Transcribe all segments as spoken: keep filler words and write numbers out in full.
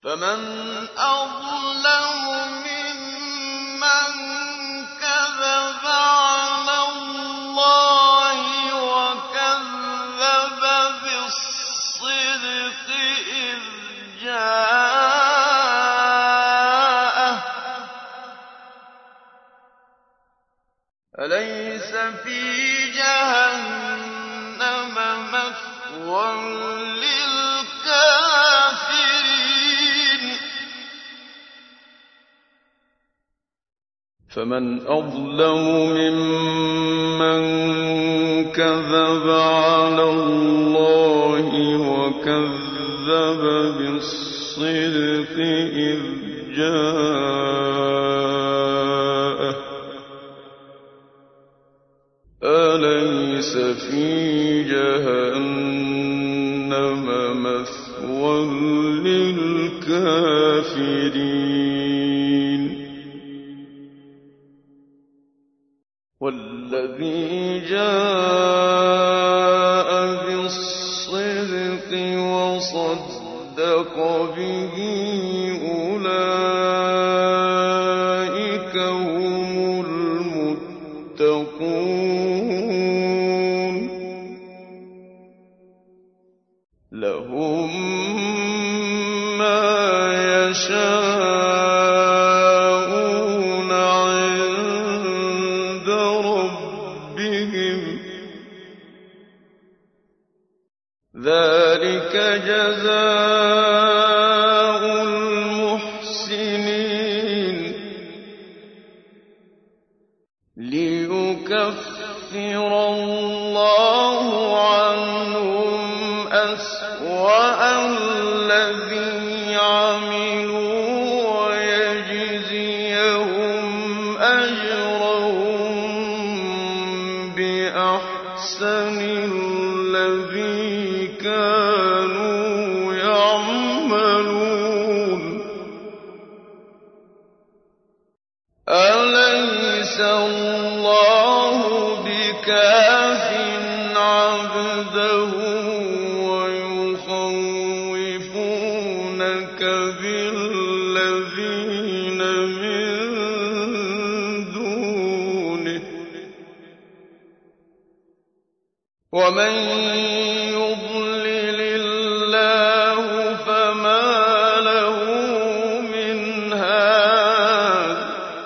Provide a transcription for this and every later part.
فمن أظلم ممن كذب على الله وكذب بالصدق إذ جاءه أليس في جهنم مثوى للكافرين فمن أظلم ممن كذب على الله وكذب بالصدق إذ جاءه أليس في جهنم مثوى للكافرين والذي جاء بالصدق وصدق به أولئك هم المتقون لهم ما يشاءون عند ربهم ذلك جزاء المحسنين ليكفر الله عنهم أسوأ الذي عملوا ويجزيهم أجرهم بأحسن الذي كانوا يعملون أليس الله بكاف عبده ويخوفونك بالذين من دونه ومن يضلل الله فما له من هاد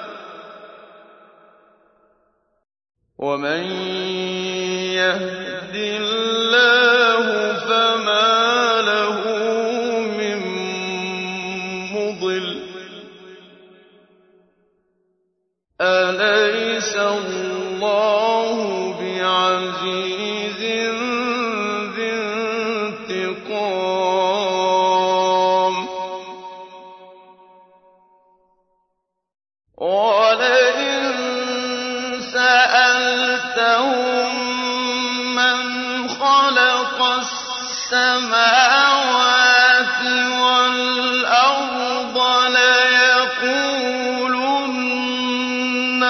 ومن يهد الله فما له من مضل أليس الله بعزيز ذي انتقام ولئن سألتهم من خلق السماوات والأرض ليقولن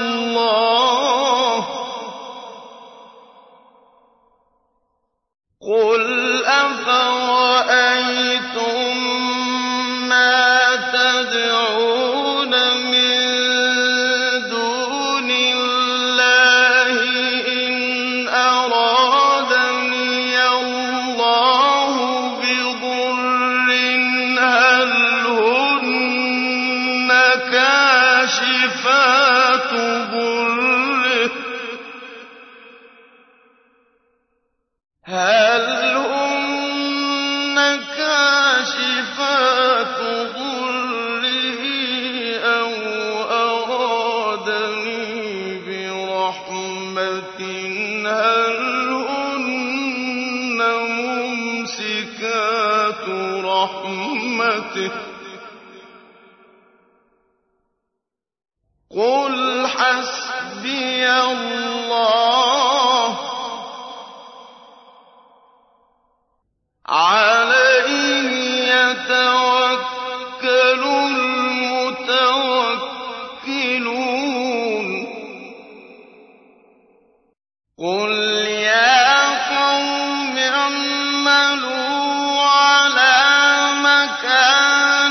الله قل أفرأيتم ما تدعون من دون الله إن أرادني الله بضر هل هن كاشفات ضره هل هن كاشفات ضره أو أرادني برحمة هل هن ممسكات رحمته قل حسبي الله عليه يتوكل المتوكلون قل يا قوم اعملوا على مكانتكم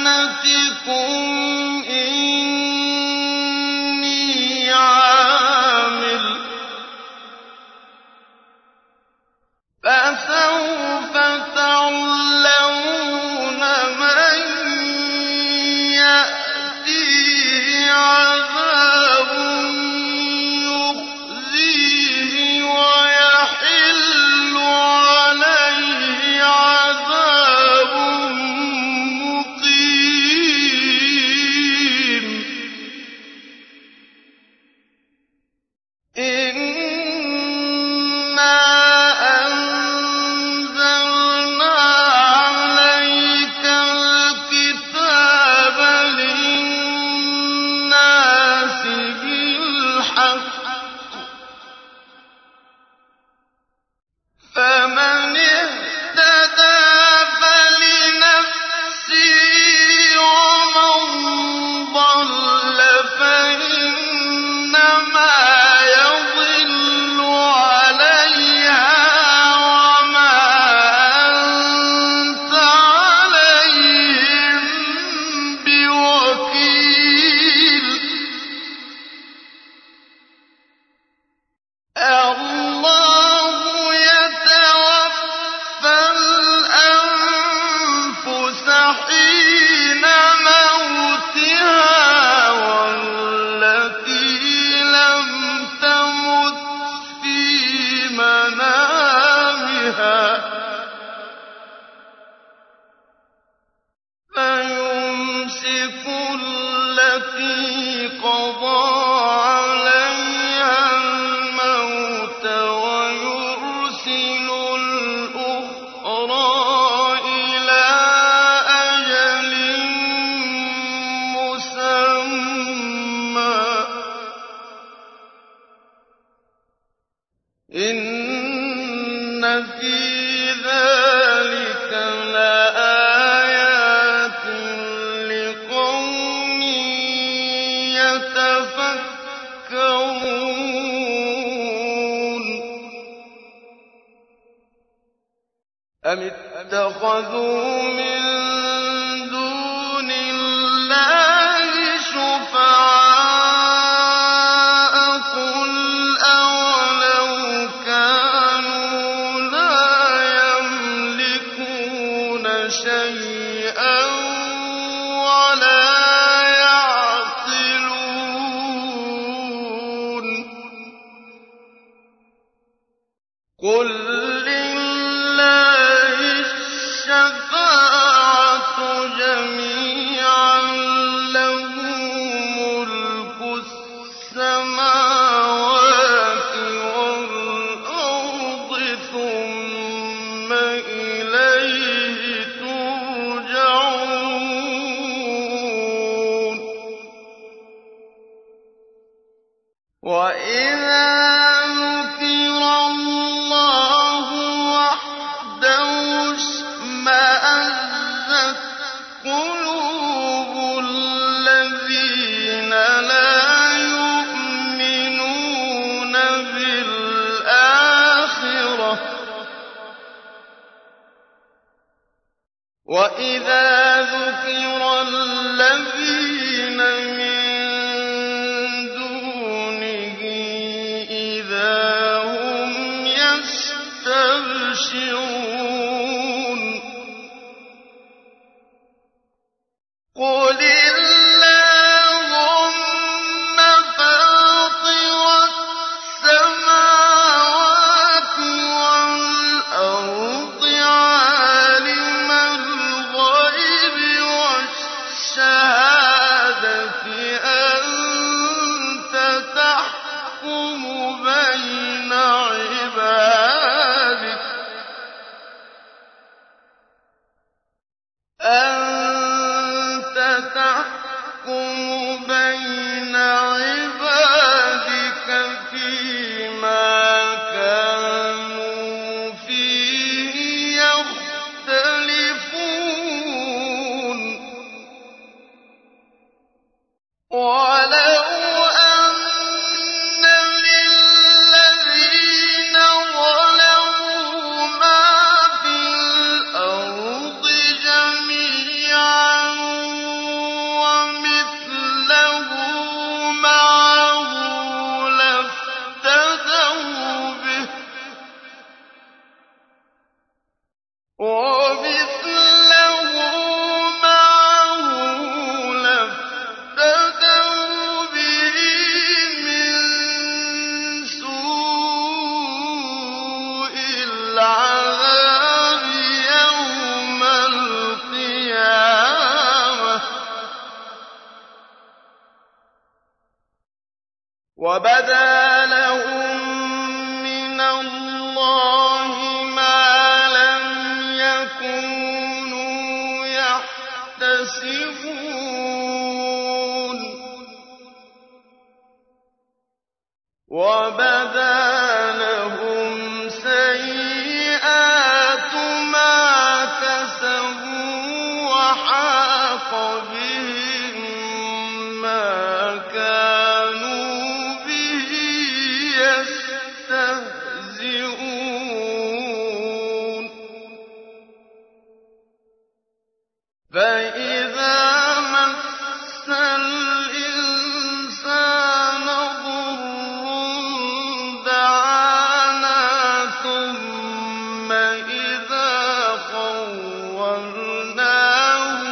حِينَ مَوْتِهَا وَالَّتِي لَمْ تَمُتْ فِي مَنَامِهَا فَيُمْسِكُ الَّتِي قَضَىٰ عَلَيْهَا الْمَوْتَ وَيُرْسِلُ الْأُخْرَىٰ إِلَىٰ أَجَلٍ مُّسَمًّى ۚ إِنَّ فِي ذَٰلِكَ لَآيَاتٍ لِّقَوْمٍ يَتَفَكَّرُونَ أَمِ اتَّخَذُوا مِن دُونِ اللَّهِ شُفَعَاءَ ۚ قُلْ أَوَلَوْ كَانُوا لَا يَمْلِكُونَ شَيْئًا وَلَا يَعْقِلُونَ قُل لِّلَّهِ الشَّفَاعَةُ جَمِيعًا ۖ لَّهُ مُلْكُ السَّمَاوَاتِ وَالْأَرْضِ ثُمَّ إِلَيْهِ تُرْجَعُونَ وَإِذَا ذُكِرَ اللَّهُ وَحْدَهُ اشْمَأَزَّتْ قُلُوبُ الَّذِينَ لَا يُؤْمِنُونَ بِالْآخِرَةِ ۖ وَإِذَا ذُكِرَ الَّذِينَ مِن دُونِهِ إِذَا هُمْ يَسْتَبْشِرُونَ قُلِ اللَّهُمَّ فَاطِرَ السَّمَاوَاتِ وَالْأَرْضِ عَالِمَ الْغَيْبِ وَالشَّهَادَةِ أَنتَ تَحْكُمُ بَيْنَ عِبَادِكَ أَنتَ تَحْكُمُ بَيْنَ عِبَادِكَ فِيمَا كَانُوا فِيهِ يَخْتَلِفُونَ وَلَوْ أَنَّ لِلَّذِينَ ظَلَمُوا مَا فِي الْأَرْضِ جَمِيعًا وَمِثْلَهُ مَعَهُ لَافْتَدَوْا بِهِ وَمِثْلَهُ مَعَهُ لَافْتَدَوْا بِهِ مِن سُوءِ الْعَذَابِ يَوْمَ الْقِيَامَةِ ۚ وَبَدَا لَهُم مِّنَ اللَّهِ مَا لَمْ يَكُونُوا يَحْتَسِبُونَ وَبَدَا لَهُمْ سَيِّئَاتُ مَا كَسَبُوا وَحَاقَ بِهِم مَّا كَانُوا بِهِ يَسْتَهْزِئُونَ فَإِذَا مَسَّ الْإِنسَانَ ضُرٌّ دَعَانَا ثُمَّ إِذَا خَوَّلْنَاهُ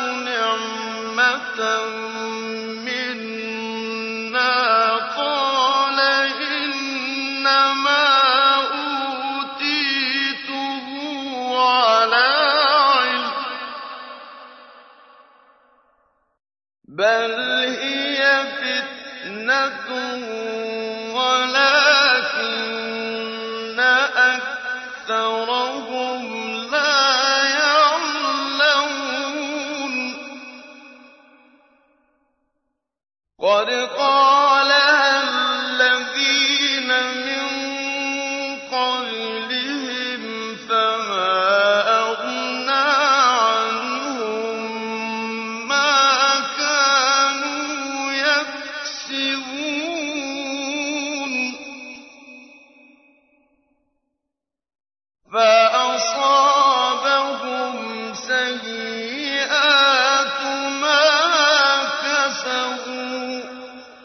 بَلْ هِيَ فِتْنَةٌ وَلَٰكِنَّ أَكْثَرَهُمْ لَا يَعْلَمُونَ قَدْ قَالَهَا الَّذِينَ مِن قَبْلِهِمْ فَمَا أَغْنَىٰ عَنْهُم مَّا كَانُوا يَكْسِبُونَ فَأَصَابَهُمْ سَيِّئَاتُ مَا كَسَبُوا ۚ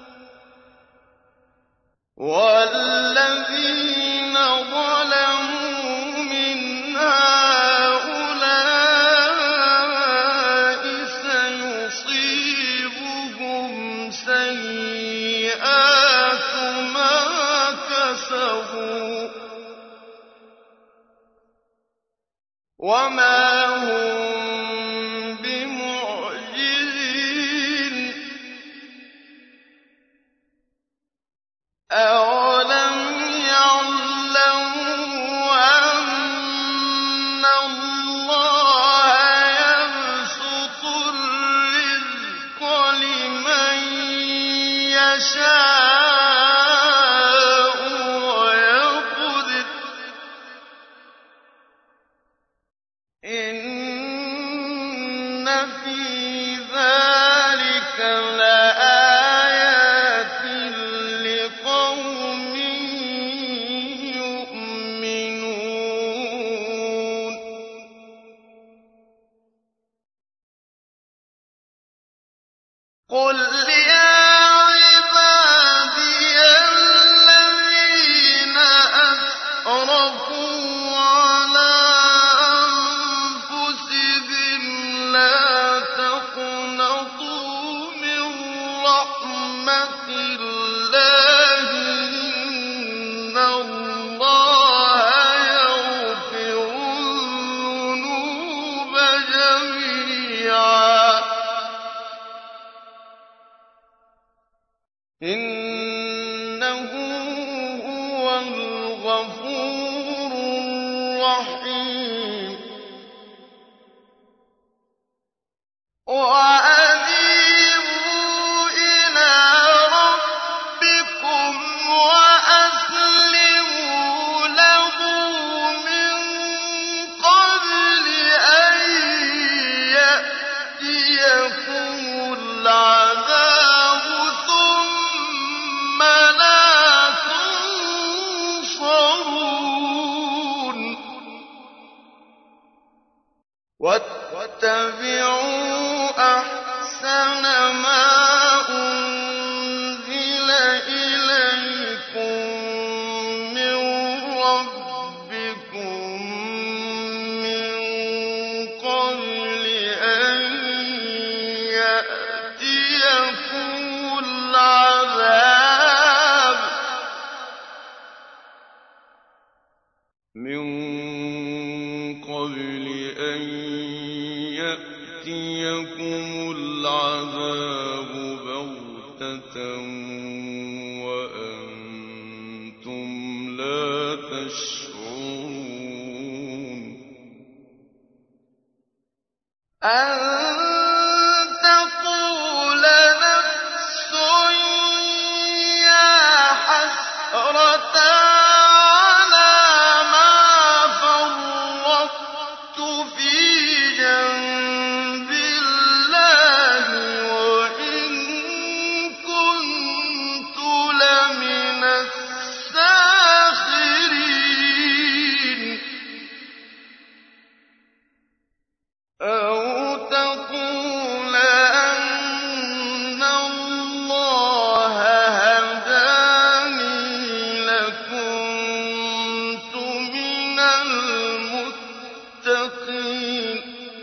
وَالَّذِينَ ظَلَمُوا مِنْ هَٰؤُلَاءِ سَيُصِيبُهُمْ سَيِّئَاتُ مَا كَسَبُوا ۚ وَمَا هُم بِمُعْجِزِينَ أَوَلَمْ يَعْلَمُوا أَنَّ اللَّهَ يَبْسُطُ الرِّزْقَ لِمَن يَشَاءُ وَيَقْدِرُ ۚ إِنَّ فِي ذَٰلِكَ لَآيَاتٍ لِّقَوْمٍ يُؤْمِنُونَ قُلْ يَا عِبَادِيَ الَّذِينَ أَسْرَفُوا عَلَىٰ أَنفُسِهِمْ لَا تَقْنَطُوا مِن رَّحْمَةِ اللَّهِ ۚ إِنَّ اللَّهَ يَغْفِرُ الذُّنُوبَ جَمِيعًا ۚ إِنَّهُ هُوَ الْغَفُورُ الرَّحِيمُ وَأَنِيبُوا إِلَىٰ رَبِّكُمْ وَأَسْلِمُوا لَهُ مِن قَبْلِ أَن يَأْتِيَكُمُ الْعَذَابُ ثُمَّ لَا تُنصَرُونَ وَاتَّبِعُوا أَحْسَنَ مَا أُنزِلَ إِلَيْكُم مِّن رَّبِّكُم مِّن قَبْلِ أَن يَأْتِيَكُمُ الْعَذَابُ مِن قَبْلِ أَن يَأْتِيَكُمُ الْعَذَابُ بَغْتَةً وَأَنتُمْ لَا تَشْعُرُونَ أَن تَقُولَ نَفْسٌ يَا حَسْرَتَا عَلَىٰ مَا فَرَّطتُ فِي جَنبِ اللَّهِ وَإِن كُنتُ لَمِنَ السَّاخِرِينَ أَوْ تَقُولَ أَنَّ اللَّهَ هَدَانِي لَكُنتُ مِنَ الْمُتَّقِينَ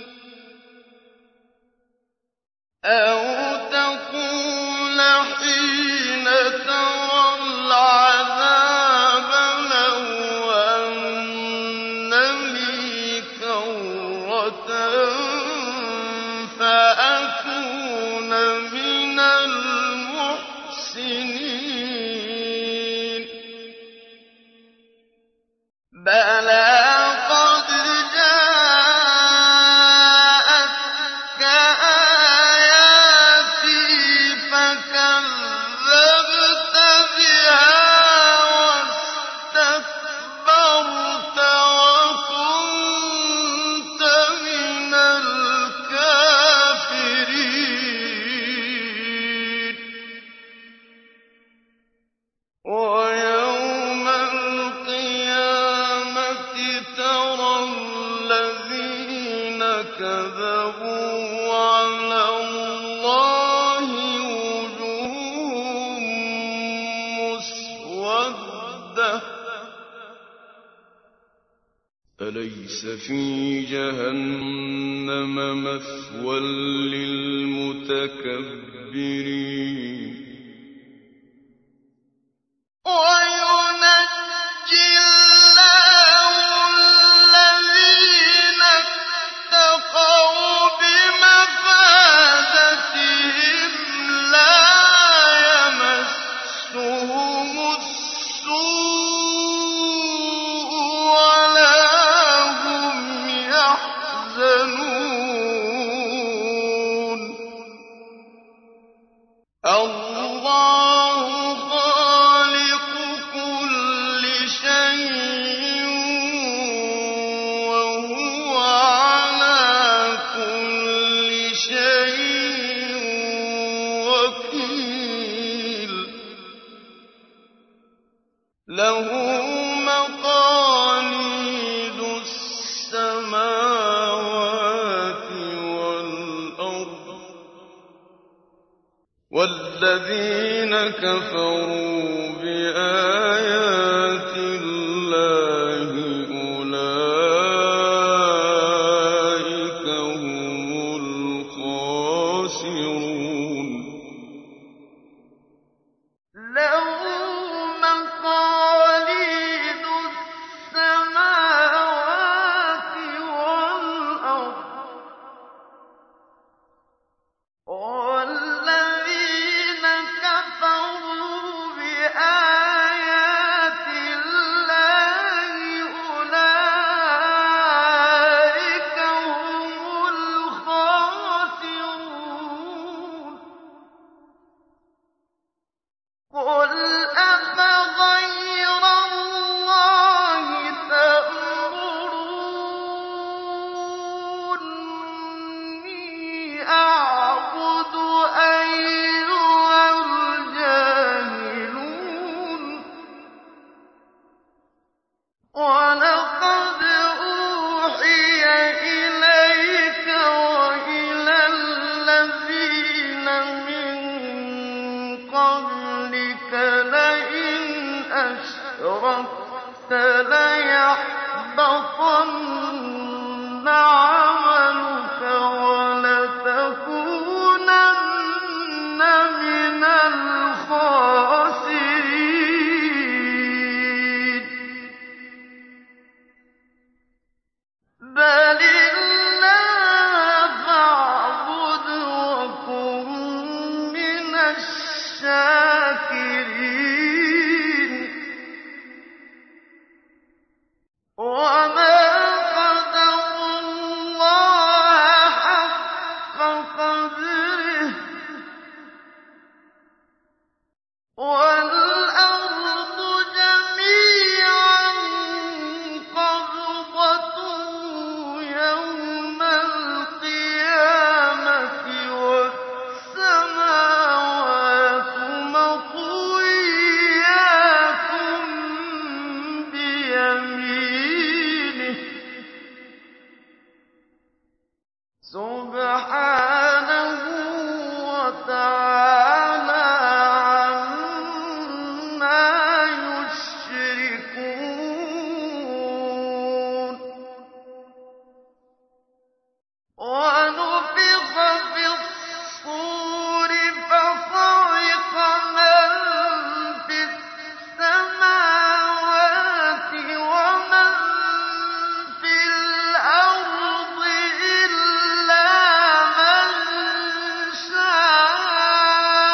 أَوْ تَقُولَ حِينَ تَرَى الْعَذَابَ لَوْ أَنَّ لِي كَرَّةً فَأَكُونَ فليس في جهنم مثوى للمتكبرين وينجي الله الذين اتقوا بمفازتهم لا يمسهم السوء ولا هم يحزنون الله خالق كل شيء وهو على كل شيء وكيل له مقاليد السماوات والأرض والذين كفروا بآيات الله أولئك هم الخاسرون له مقاليد السماوات والأرض والذين كفروا بآيات الله أولئك هم الخاسرون قل أفغير الله تأمروني أعبد أيها الجاهلون ولقد أوحي إليك وإلى الذين من قبلك لئن أشركت ليحبطن عملك ولتكونن من الخاسرين بل الله فاعبد وكن من الشاكرين وما قدروا الله حق قدره والأرض جميعا قبضته يوم القيامة والسماوات مطويات بيمينه سبحانه وتعالى عما يشركون ونفخ في الصور فصعق من في السماوات ومن في الأرض إلا من شاء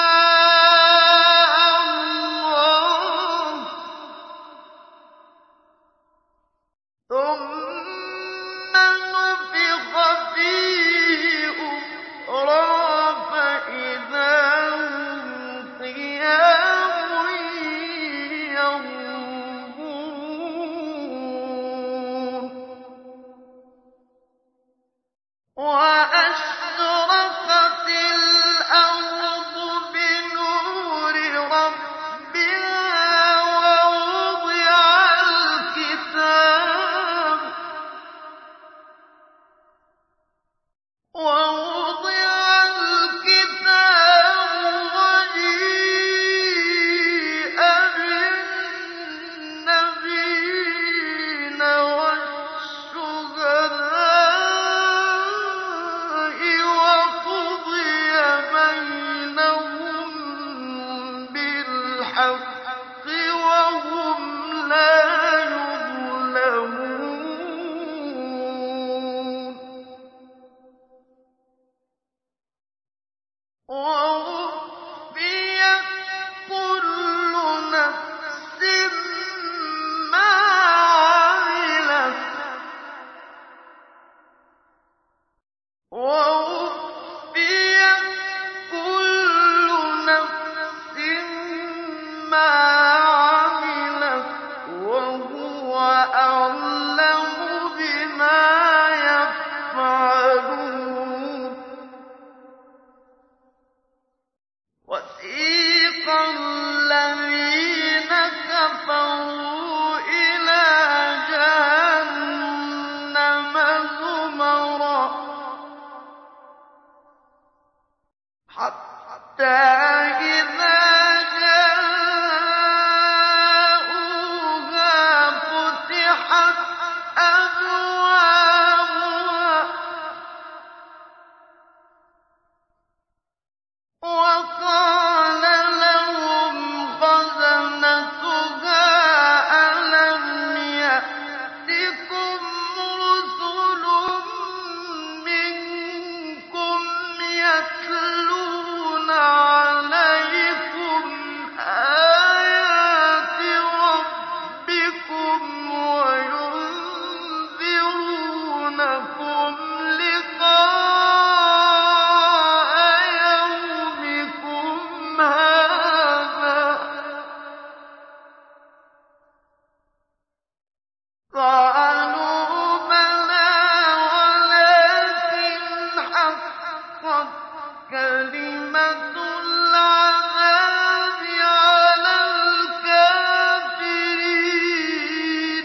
وَوُفِّيَتْ كُلُّ نَفْسٍ مَّا عَمِلَتْ وَوُفِّيَتْ كُلُّ نَفْسٍ مَّا عَمِلَتْ وَهُوَ أَعْلَمُ بِمَا يَفْعَلُونَ وَسِيقَ الَّذِينَ كَفَرُوا إِلَىٰ جَهَنَّمَ زُمَرًا حَتَّىٰ إِذَا جَاءُوهَا فُتِحَتْ أَبْوَابُهَا وَقَالَ لَهُمْ خَزَنَتُهَا أَلَمْ يَأْتِكُمْ رُسُلٌ مِّنكُمْ يَتْلُونَ عَلَيْكُمْ آيَاتِ رَبِّكُمْ وَيُنذِرُونَكُمْ لِقَاءَ يَوْمِكُمْ هَٰذَا ۚ قَالُوا بَلَىٰ وَلَٰكِنْ حَقَّتْ كَلِمَةُ الْعَذَابِ عَلَى الْكَافِرِينَ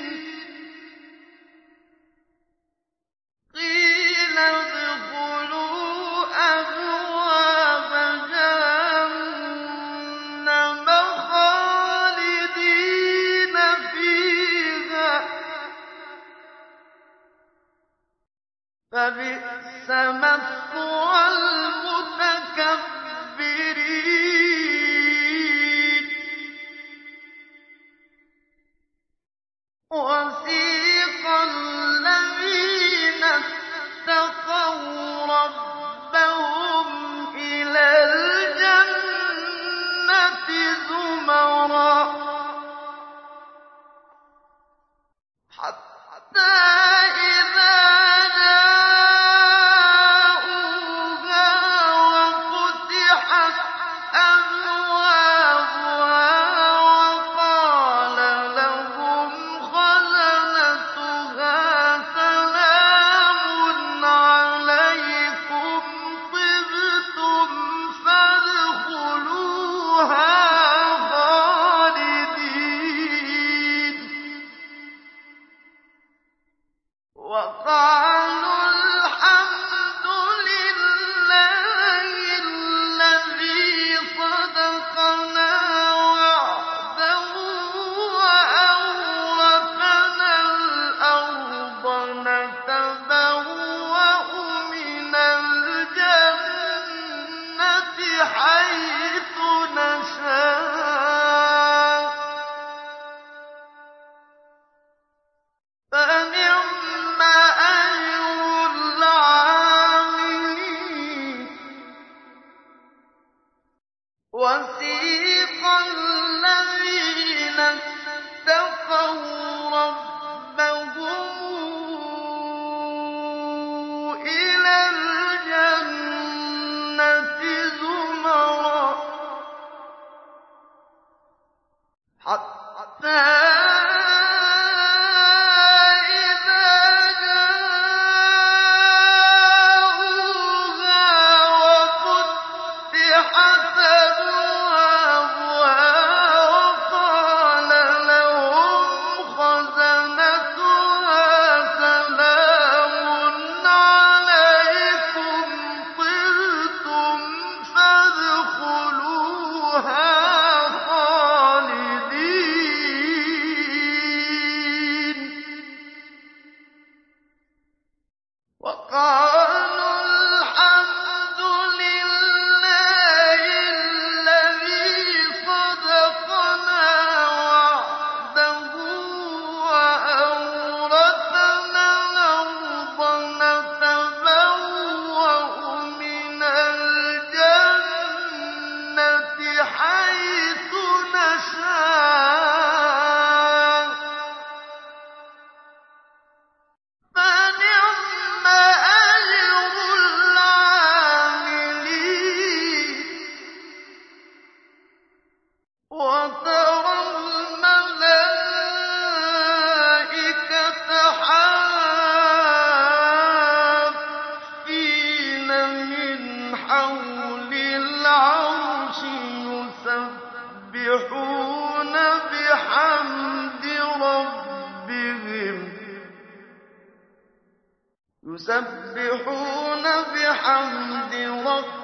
قِيلَ ادْخُلُوا أَبْوَابَ جَهَنَّمَ خَالِدِينَ فِيهَا ۖ فَبِئْسَ مَثْوَى الْمُتَكَبِّرِينَ وَسِيقَ الَّذِينَ اتَّقَوْا رَبَّهُمْ إِلَى الْجَنَّةِ زُمَرًا حَتَّىٰ إِذَا جَاءُوهَا وَفُتِحَتْ أَبْوَابُهَا وَقَالَ لَهُمْ خَزَنَتُهَا سَلَامٌ عَلَيْكُمْ طِبْتُمْ فَادْخُلُوهَا خَالِدِينَ وَقَالُوا الْحَمْدُ لِلَّهِ الَّذِي صَدَقَنَا وَعْدَهُ وَأَوْرَثَنَا الْأَرْضَ نَتَبَوَّأُ مِنَ الْجَنَّةِ حَيْثُ نَشَاءُ ۖ فَنِعْمَ أَجْرُ الْعَامِلِينَ وَسِيقَ الَّذِينَ اتَّقَوْا رَبَّهُمْ إِلَى الْجَنَّةِ زُمَرًا حَتَّىٰ إِذَا جَاءُوهَا وَفُتِحَتْ أَبْوَابُهَا حَوْلِ الْعَرْشِ يُسَبِّحُونَ بِحَمْدِ رَبِّهِمْ يُسَبِّحُونَ بِحَمْدِ رَبِّهِمْ